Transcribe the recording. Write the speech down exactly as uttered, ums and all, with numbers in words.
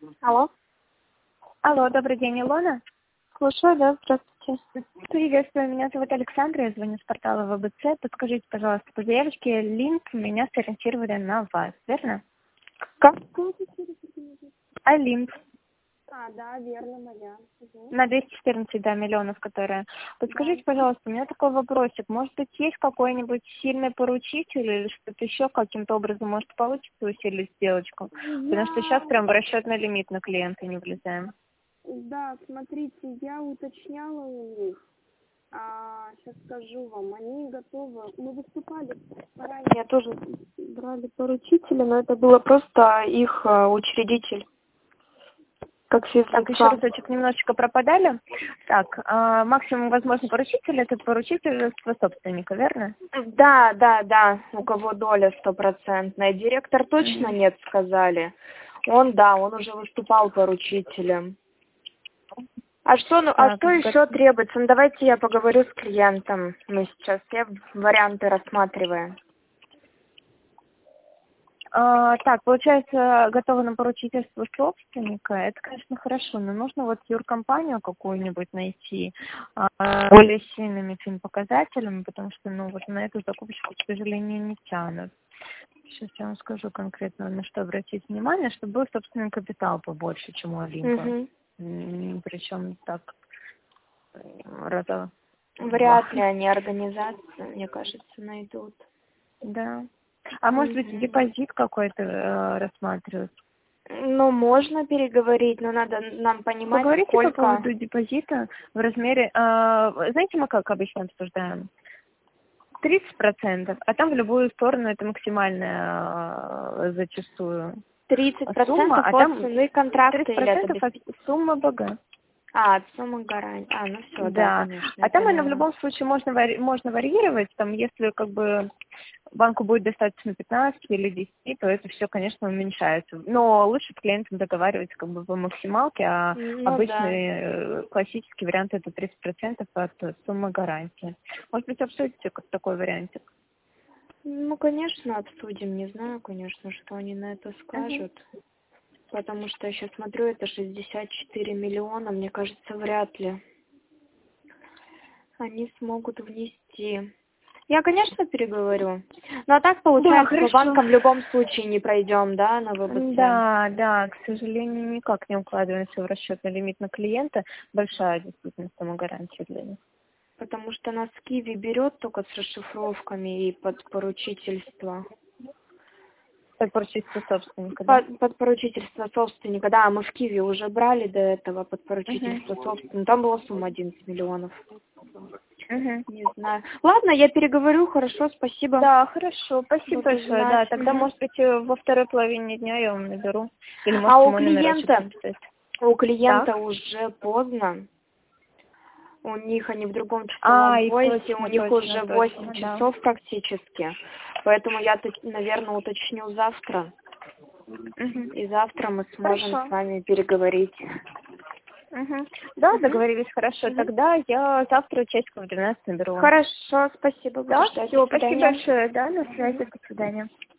Алло. Алло, добрый день, Илона. Слушаю, да, здравствуйте. Приветствую, меня зовут Александра, я звоню с портала ВБЦ. Подскажите, пожалуйста, по заявочке Линд меня сориентировали на вас, верно? Как? А Линд А, да, верно, моя. Угу. на двести четырнадцать, да, миллионов, которая. Подскажите, пожалуйста, у меня такой вопросик. Может быть, есть какой-нибудь сильный поручитель или что-то еще каким-то образом может получится усилить сделочку? Потому что сейчас Я... прям в расчетный лимит на клиента не влезаем. Да, смотрите, я уточняла у них. А, сейчас скажу вам, они готовы. Мы выступали ранее, тоже брали поручителя, но это было просто их а, учредитель, как Так, еще физлица. разочек немножечко пропадали. Так, а, максимум возможный поручитель – это поручительство собственника, верно? Да, да, да, у кого доля стопроцентная. Директор точно Мгм. нет, сказали. Он, да, он уже выступал поручителем. А что, ну, а Так, что еще требуется? Ну, давайте я поговорю с клиентом. Мы сейчас все варианты рассматриваем. а, так, получается, готово на поручительство собственника. Это, конечно, хорошо, но нужно вот юркомпанию какую-нибудь найти а, более сильными финпоказателями, потому что, ну, вот на эту закупочку, к сожалению, не тянут. Сейчас я вам скажу конкретно, на что обратить внимание, чтобы был собственный капитал побольше, чем у Олимпа. Угу. Причем так э, раза в два. Вряд ли они организации, мне кажется, найдут. Да. А может быть, Угу. депозит какой-то э, рассматривать? Ну, можно переговорить, но надо нам понимать, Поговорите по сколько... поводу депозита в размере... э, знаете, мы как обычно обсуждаем? тридцать процентов, а там в любую сторону это максимальная э, зачастую тридцать сумма, процентов а от там цены контракта тридцать или это процентов без... от суммы БГ. А, от суммы гарантии. А, ну все, да, Да, конечно, я а там она в поняла. любом случае можно, вари- можно варьировать, там, если как бы банку будет достаточно пятнадцать или десять, то это все, конечно, уменьшается. Но лучше с клиентом договариваться как бы по максималке, а Ну да. обычный э, классический вариант это тридцать процентов от суммы гарантии. Может быть, обсудите как такой вариантик? Ну, конечно, обсудим. Не знаю, конечно, что они на это Мгм. скажут. Потому что я сейчас смотрю, это шестьдесят четыре миллиона. Мне кажется, вряд ли они смогут внести. Я, конечно, переговорю. Ну, а так Да, получается, по хорошо. банкам в любом случае не пройдем, да, на ВБЦ? Да, да, к сожалению, никак не укладывается в расчетный лимит на клиента. Большая действительно самогарантия для них. Потому что нас Киви берет только с расшифровками и под поручительство. Под поручительство собственника, да? Под, под поручительство собственника, да, мы в Киеве уже брали до этого под поручительство Угу. собственника. Там была сумма одиннадцать миллионов. Угу. Не знаю. Ладно, я переговорю, хорошо, спасибо. Да, хорошо, спасибо Буду большое. знать. Да, тогда, Мгм. может быть, э, во второй половине дня я вам наберу. Или А можете у мой номерочек клиента, записать. у клиента Так. уже поздно. У них они в другом А, часовом и поясе, у точно, них точно, уже восемь точно, да. часов практически. Поэтому я, наверное, уточню завтра. Угу. И завтра мы сможем с Хорошо. вами переговорить. Угу. Да, Мгм. договорились, хорошо. Мгм. Тогда я завтра часиков в двенадцать наберу вам. Хорошо, спасибо, буду Да, ждать. До все, спасибо свидания. большое, да, на связи, до свидания.